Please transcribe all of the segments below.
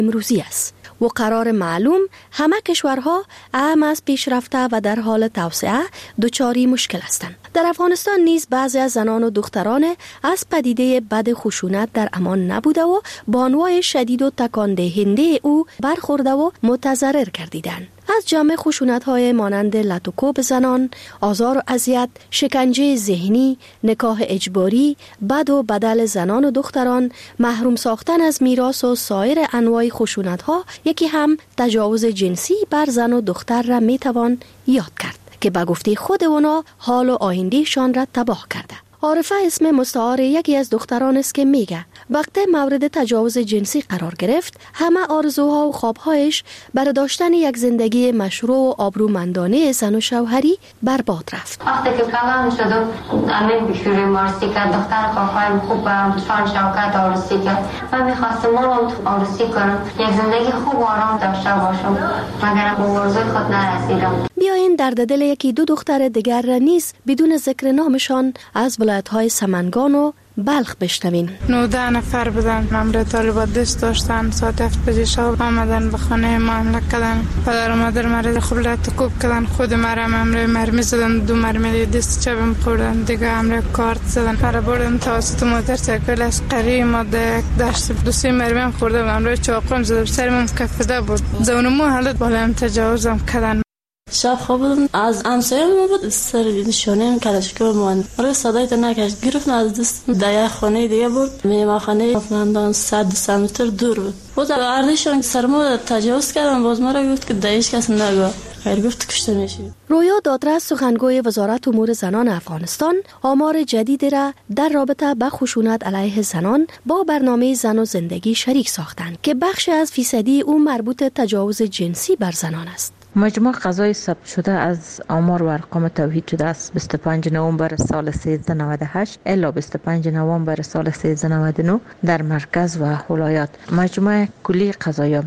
امروزی است و قرار معلوم همه کشورها اهم از پیشرفته و در حال توسعه دچاری مشکل هستند. در افغانستان نیز بعضی از زنان و دختران از پدیده بد خشونت در امان نبوده و بانوای شدید و تکان دهنده او برخورده و متضرر گردیدند. از جمع خشونت‌های مانند لط و کوب زنان، آزار و اذیت، شکنجه ذهنی، نکاح اجباری، بد و بدل زنان و دختران، محروم ساختن از میراث و سایر انواع خشونت‌ها، یکی هم تجاوز جنسی بر زن و دختر را میتوان یاد کرد که به گفته خود اونا حال و آیندهشان را تباه کرده. عارفه اسم مستعار یکی از دختران است که میگه وقتی مورد تجاوز جنسی قرار گرفت همه آرزوها و خوابهایش برای داشتن یک زندگی مشروع و آبرومندانه زن و شوهری برباد رفت. وقتی که کلام شدم امین بشوری مارسی که دختر کافایم خوب شان شوکت آرسی کرد و میخواستم اونم آرسی کنم یک زندگی خوب آرام داشته باشم مگر به آرزوی خود نرسیدم. بیاین درد دل یکی دو دختر دیگر را نیز بدون ذکر نامشان از ولایت‌های سمنگان و بلخ بشنوین. 19 نفر بودن. مامور طالبات دست داشتن. ساعت 7 بجه شب آمدن به خانه ما حمله کردن. پدر و مادر مرا خب لط و کوب کردن. خود مرا مرمی زدن. 2 مرمی دست چپم خوردن. دیگه همراه کارت زدن. مرا بردن توسط موتورسیکل عسکری ماده داشت. 2-3 مرمی خورده بودم. روی چاقوم زدم. سرم کفیده بود. زانومو حالت بالایم تجاوزم کردن. شب خوابیدم از همسایه ما بود سر نشانه کلش که من روی صدای تا نکشت گرفتن از دست در خانه دیگه بود میما خانه افغانستان 100 متر دور بود بود اردشون سرمو تجاوز کردن باز مرا گفت که دایش کس نگو خیر گفت کشته میشی. رویا دادرس سخنگوی وزارت امور زنان افغانستان آمار جدیدی را در رابطه با خشونت علیه زنان با برنامه زن و زندگی شریک ساختند که بخش از فیصدی اون مربوط تجاوز جنسی بر زنان است. مجموع قضای ثبت شده از آمار و ارقام توحید شده است 25 نوامبر سال 1398 الی 25 نوامبر سال 1399 در مرکز و ولایات. مجموع کلی قضایا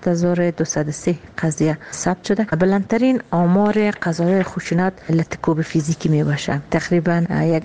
7203 قضیه ثبت شده. بلندترین آمار قضایای خشونت لطکوب فیزیکی می باشه. تقریبا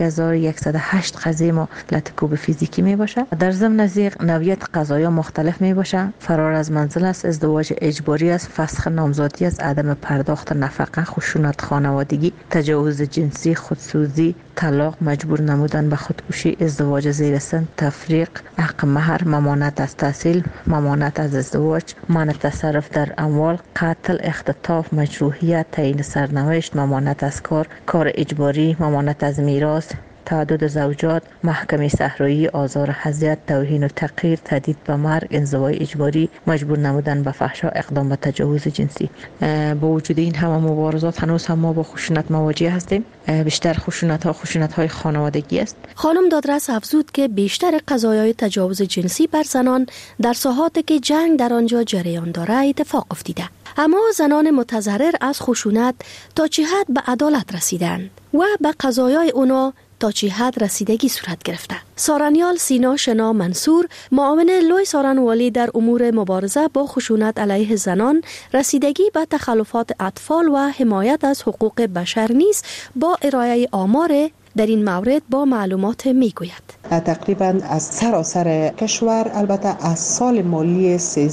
1108 قضیه ما لطکوب فیزیکی می باشه. در ضمن از نوعیت قضایا مختلف می باشه. فرار از منزل است، ازدواج اجباری است، فسخ نامزادی است، عدم پرداخت نفقه، خشونت خانوادگی، تجاوز جنسی، خودسوزی، طلاق، مجبور نمودن به خودکشی، ازدواج زیر سن، تفریق، حق مهر، ممانعت از تحصیل، ممانعت از ازدواج، منع تصرف در اموال، قتل، اختطاف، مجروحیت، تعیین سرنوشت، ممانعت از کار اجباری، ممانعت از میراث، تعدد زوجات، محکمه صحرایی، آزار اذیت، توهین و تحقیر، تهدید به مرگ، انزوای اجباری، مجبور نمودن به فحشا، اقدام به تجاوز جنسی. با وجود این همه مبارزات هنوز هم ما با خشونت مواجه هستیم. بیشتر خشونت‌های خانوادگی است. خانم دادرس افزود که بیشتر قضایای تجاوز جنسی بر زنان در ساحاتی که جنگ در آنجا جریان داره اتفاق افتیده. اما زنان متضرر از خشونت تا چه حد به عدالت رسیدند و به قضایای اونا تا چه حد رسیدگی صورت گرفته. سارنیال سینا شنا منصور، معاون لوی سارنوالی در امور مبارزه با خشونت علیه زنان، رسیدگی به تخلفات اطفال و حمایت از حقوق بشر نیز با ارائه آمار در این مورد با معلومات میگوید. تقریبا از سراسر کشور، البته از سال مالی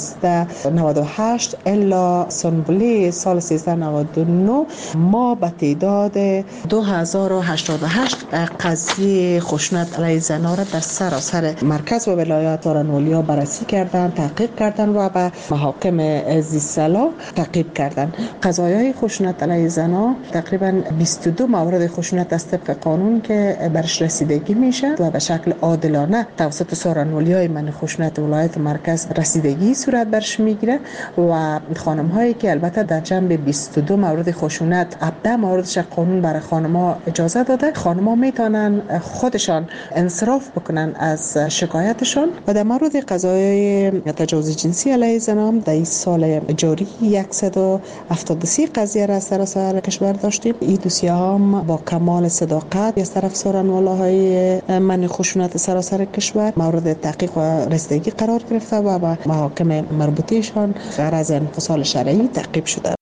1398 الی سنبولی سال 1399 ما به تعداد 2088 قضیه خشونت علیه زنان را در سراسر مرکز و ولایات سارنوالی بررسی کردند، تحقیق کردند و به محاکم ذی‌صلاح تعقیب کردند. قضایای خشونت علیه زنان تقریبا 22 مورد خشونت از طبق قانون که برش رسیدگی میشه و به شکل عادلانه توسط سارنوالی‌های من خشونت ولایت مرکز رسیدگی صورت برش میگیره و خانم هایی که البته در جنب 22 مورد خشونت 17 موردش قانون برای خانم‌ها اجازه داده، خانم‌ها میتونن خودشان انصراف بکنن از شکایتشون. و در مورد قضایای تجاوز جنسی علیه زنان در این سال جاری 173 قضیه را سراسر کشور داشتیم. این دوسیه هم با کمال صداقت از طرف سارنوالی‌های من خشونت سراسر کشور مورد تحقیق و رسیدگی قرار گرفته و با محاکم مربوطه‌شان غرض انفصال شرعی تعقیب شده.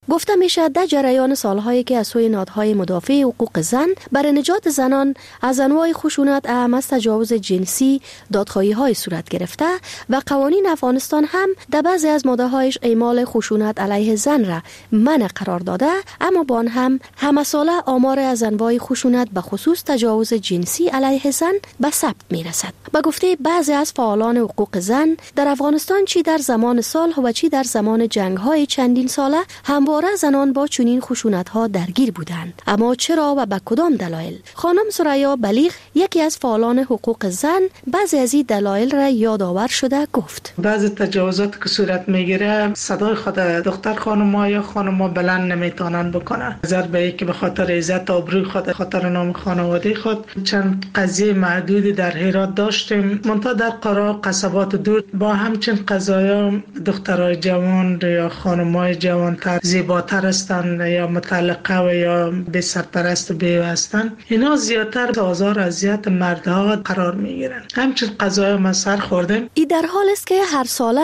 گفته میشه در جریان سالهایی که از سوی نهادهای مدافع حقوق زن برای نجات زنان از انواع خشونت اهم از تجاوز جنسی دادخواهی‌های صورت گرفته و قوانین افغانستان هم در بعضی از ماده‌هایش اعمال خشونت علیه زن را منع قرار داده، اما با آن هم همه ساله آمار از انواع خشونت به خصوص تجاوز جنسی علیه زن به ثبت میرسد. به گفته بعضی از فعالان حقوق زن در افغانستان چی در زمان صلح و چی در زمان جنگ‌های چندین ساله همواره زنان با چنین خشونت‌ها درگیر بودند. اما چرا و به کدام دلایل؟ خانم سریا بلیغ یکی از فعالان حقوق زن بعضی از این دلایل را یادآور شده گفت: بعضی تجاوزات که صورت میگیره صدای خود دختر خانم‌ها یا خانم‌ها بلند نمیتونن بکنن، نظر به اینکه به خاطر عزت و آبروی خود، خاطر نام خانواده خود. چند قضیه معدودی در هرات داشتیم، منتها در قرا قصبات دور با همچین قضایا دخترای جوان یا خانم‌های جوانتر زیباتر هستند یا مطلقه و یا به سرپرست بیوه هستند، اینا زیادتر آزار اذیت مردها قرار میگیرن. همچین قضایا ما سر خوردیم. این در حال است که هر ساله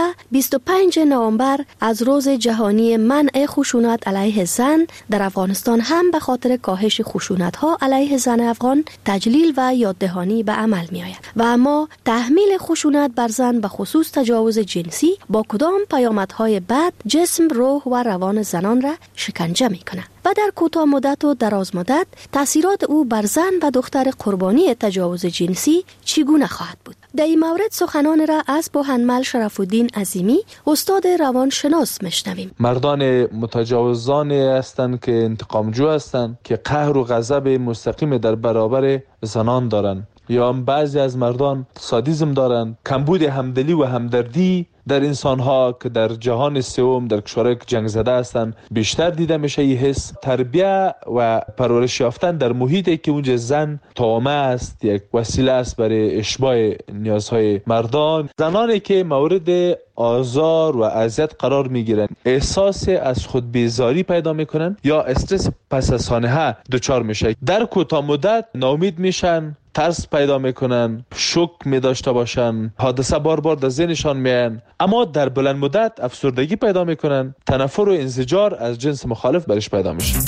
25 نوامبر از روز جهانی منع خشونت علیه زن در افغانستان هم به خاطر کاهش خشونت‌ها علیه زن افغان تجلیل و یاددهانی به عمل می آید. و اما تحمیل خشونت بر زن به خصوص تجاوز جنسی با کدام پیامدهای بد جسم، روح و روان زنان را شکنجه می کند و در کوتاه مدت و دراز مدت تاثیرات او بر زن و دختر قربانی تجاوز جنسی چگونه خواهد بود؟ در این مورد سخنان را از بوهنمل شرف الدین عظیمی استاد روانشناس میشنویم. مردان متجاوزانی هستند که انتقامجو هستند که قهر و غضب مستقیم در برابر زنان دارند، یا بعضی از مردان سادیسم دارند. کمبود همدلی و همدردی در انسان‌ها که در جهان سوم در کشورهای جنگ زده هستند بیشتر دیده میشه. این حس تربیت و پرورش یافتن در محیطی که اونجا زن طعمه است، یک وسیله است برای اشباع نیازهای مردان. زنانی که مورد آزار و اذیت قرار میگیرن احساس از خود بیزاری پیدا میکنن یا استرس پس از سانحه دچار میشه. در کوتاه مدت ناامید میشن، ترس پیدا میکنن، شوک میداشته باشن، حادثه بار بار در ذهنشان میان، اما در بلند مدت افسردگی پیدا میکنن، تنفر و انزجار از جنس مخالف برش پیدا میشه.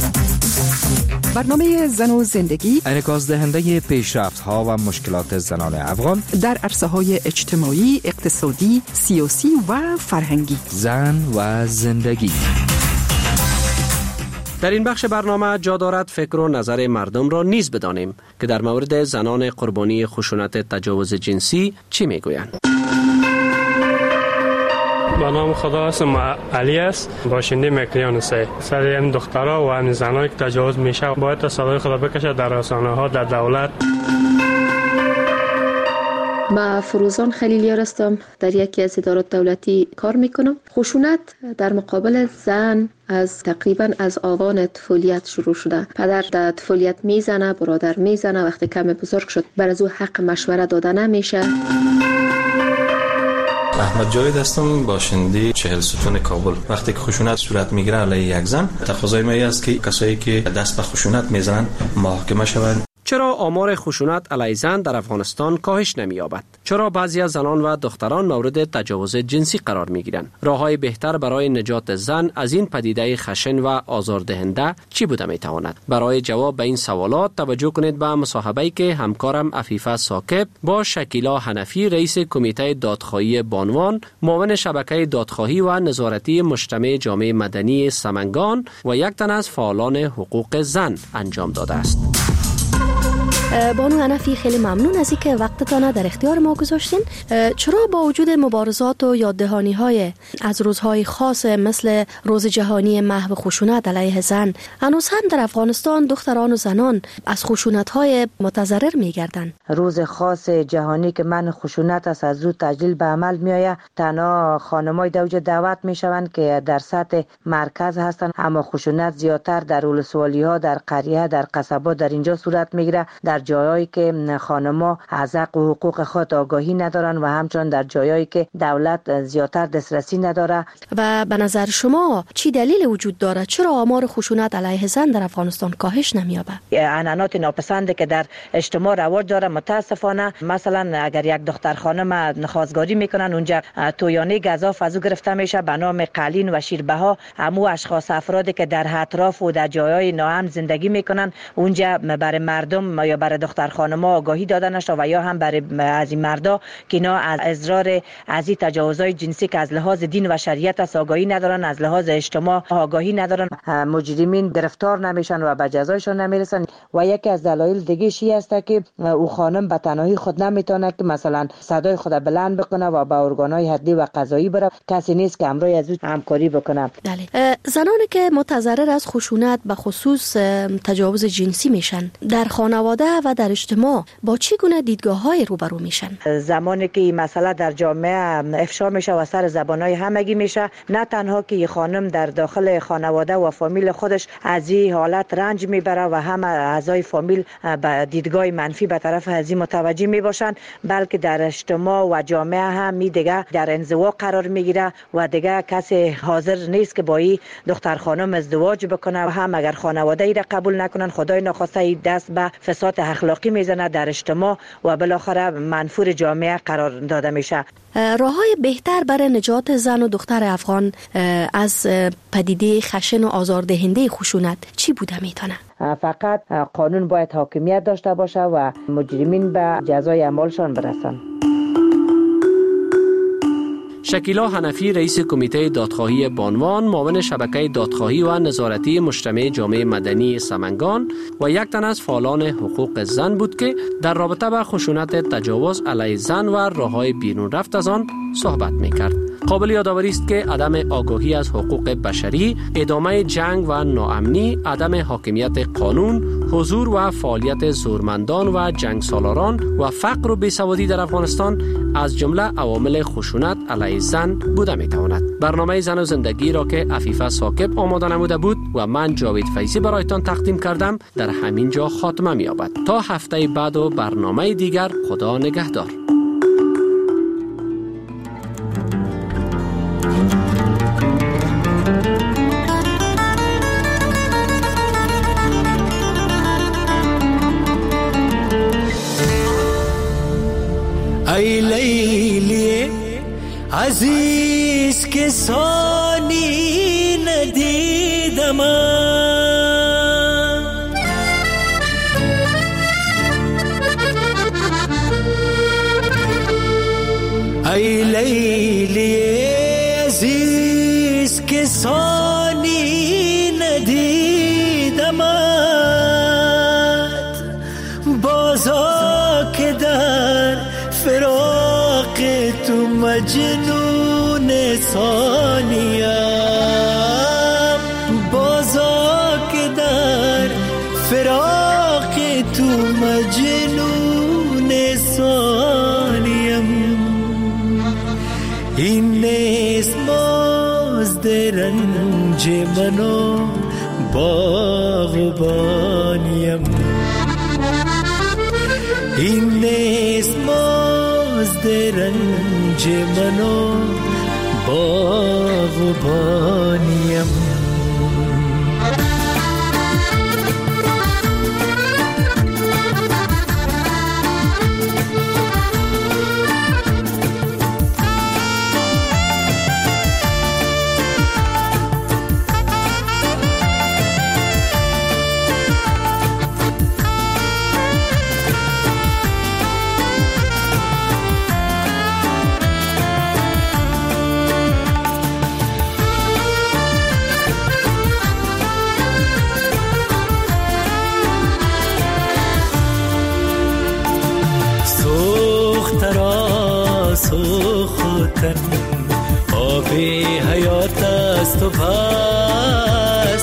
برنامه زن و زندگی انعکاس دهنده پیشرفت‌ها و مشکلات زنان افغان در عرصه‌های اجتماعی، اقتصادی، سیاسی و فرهنگی. زن و زندگی. در این بخش برنامه جا دارد فکر و نظر مردم را نیز بدانیم که در مورد زنان قربانی خشونت تجاوز جنسی چی میگویند. با نام خدا اسم علی است، باشنده مکریان سه. سر این دخترها و همین زنایی که تجاوز میشه باید صدای خدا بکشه در رسانه ها، در دولت. ما فروزان خلیلیار هستم، در یکی از ادارات دولتی کار میکنم. خشونت در مقابل زن از تقریبا از آوان طفولیت شروع شده. پدر در طفولیت میزنه، برادر میزنه، وقتی کم بزرگ شد بر از او حق مشوره داده نمیشه. احمد جاوید هستم، باشنده 40 ستون کابل. وقتی که خشونت صورت میگیره علیه یک زن، تقاضای ما است که کسایی که دست به خشونت میزنن محاکمه شوند. چرا آمار خشونت علیه زن در افغانستان کاهش نمی‌یابد؟ چرا بعضی از زنان و دختران مورد تجاوز جنسی قرار می‌گیرند؟ راه‌های بهتر برای نجات زن از این پدیده خشن و آزاردهنده چی بوده می‌تواند؟ برای جواب به این سوالات توجه کنید به مصاحبه‌ای که همکارم عفیفه ثاقب با شکیلا حنفی، رئیس کمیته دادخواهی بانوان، معاون شبکه دادخواهی و نظارتی مجتمع جامعه مدنی سمنگان و یک تن از فعالان حقوق زن انجام داده است. بانو حنفی، خیلی ممنون از اینکه وقتتان در اختیار ما گذاشتین. چرا با وجود مبارزات و یاددهانی‌های از روزهای خاص مثل روز جهانی محو خشونت علیه زن، هنوز هم در افغانستان دختران و زنان از خشونت‌های متضرر می‌گردند؟ روز خاص جهانی که منع خشونت است از زود تجلیل به عمل می‌آید. تنها خانم‌های دوجه دعوت می‌شوند که در سطح مرکز هستند، اما خشونت زیادتر در ولسوالی‌ها، در قریه، در قصبات در اینجا صورت می‌گیرد. در در جایایی که خانم‌ها از حق و حقوق خود آگاهی ندارن و همچنین در جایایی که دولت زیادتر دسترسی نداره. و به نظر شما چی دلیل وجود داره چرا آمار خشونت علیه زن در افغانستان کاهش نمی‌یابه؟ عنعنات ناپسند که در اجتماع رواج داره، متاسفانه مثلا اگر یک دختر خانم خواستگاری میکنن اونجا تویانه گزاف از او گرفته میشه به نام قلین و شیربها. همو اشخاص افرادی که در اطراف و در جایهای ناامن زندگی میکنن اونجا برای مردم یا برای دختر خانم‌ها آگاهی داده نشده و یا هم برای از این مردا که اینا از اضرار از این تجاوزهای جنسی که از لحاظ دین و شریعت است آگاهی ندارن، از لحاظ اجتماع آگاهی ندارن، مجرمین گرفتار نمیشن و به جزایشون نمیرسن. و یکی از دلایل دیگه شی است که او خانم به تنهایی خود نمیتونه که مثلا صدای خود بلند بکنه و به ارگانهای عدلی و قضایی بره، کسی نیست که همراه از او همکاری بکنه. بله. زنانی که متضرر از خشونت به خصوص تجاوز جنسی میشن در خانواده و در اجتماع با چه گونه دیدگاه‌های روبرو میشن؟ زمانی که این مسئله در جامعه افشا میشه و سر زبانهای همگی میشه، نه تنها که خانم در داخل خانواده و فامیل خودش از این حالت رنج میبره و همه اعضای فامیل به دیدگاه منفی به طرف از این متوجه میباشن، بلکه در اجتماع و جامعه هم می دیگه در انزوا قرار میگیره و دیگه کسی حاضر نیست که با این دختر خانم ازدواج بکنه و هم اگر خانواده ای را قبول نکنن خدای ناخواسته دست به فساد اخلاقی میزنه در اجتماع و بالاخره منفور جامعه قرار داده میشه. راههای بهتر برای نجات زن و دختر افغان از پدیده خشن و آزاردهنده خشونت چی بوده میتونه؟ فقط قانون باید حاکمیت داشته باشه و مجرمین به جزای اعمالشان برسن. شکیلا حنفی رئیس کمیته دادخواهی بانوان، معاون شبکه دادخواهی و نظارتی مجتمع جامعه مدنی سمنگان و یک تن از فعالان حقوق زن بود که در رابطه با خشونت تجاوز علیه زن و راههای بیرون رفت از آن صحبت می‌کرد. قابل یادآوری است که عدم آگاهی از حقوق بشری، ادامه جنگ و ناامنی، عدم حاکمیت قانون، حضور و فعالیت زورمندان و جنگ سالاران و فقر و بیسوادی در افغانستان از جمله عوامل خشونت علیه زن بوده میتواند. برنامه زن و زندگی را که عفیفه ثاقب آماده نموده بود و من جاوید فیضی برایتان تقدیم کردم در همین جا خاتمه می‌یابد. تا هفته بعد و برنامه دیگر، خدا نگهدار. ای لیلی عزیز که ثانی ندیدم، ای لیلی عزیز که ثانی ندیدم، بازا که در فراق تو مجنون ثانیم، بازا که در فراق تو مجنون ثانیم، این نیست مزد رنج منو باغبانیم، این نیست مزد رنج منو باغبانیم. سوختن آب حیات است و پس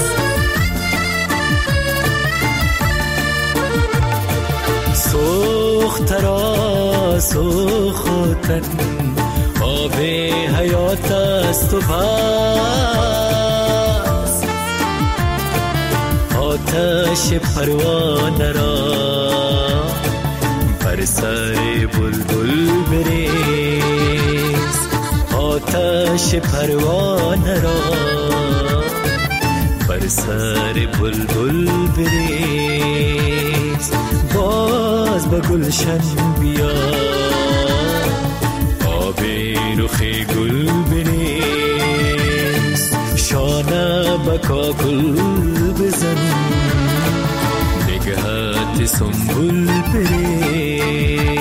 سوخترا سوختن آب حیات است و پس آتش پروانه را بر سر بلبل بریز آتش پروانه را بر سر بلبل بریز باز به گلشن بیا آب رخ گل بریز شانه به کاکل بزن نگهت سنبول بریز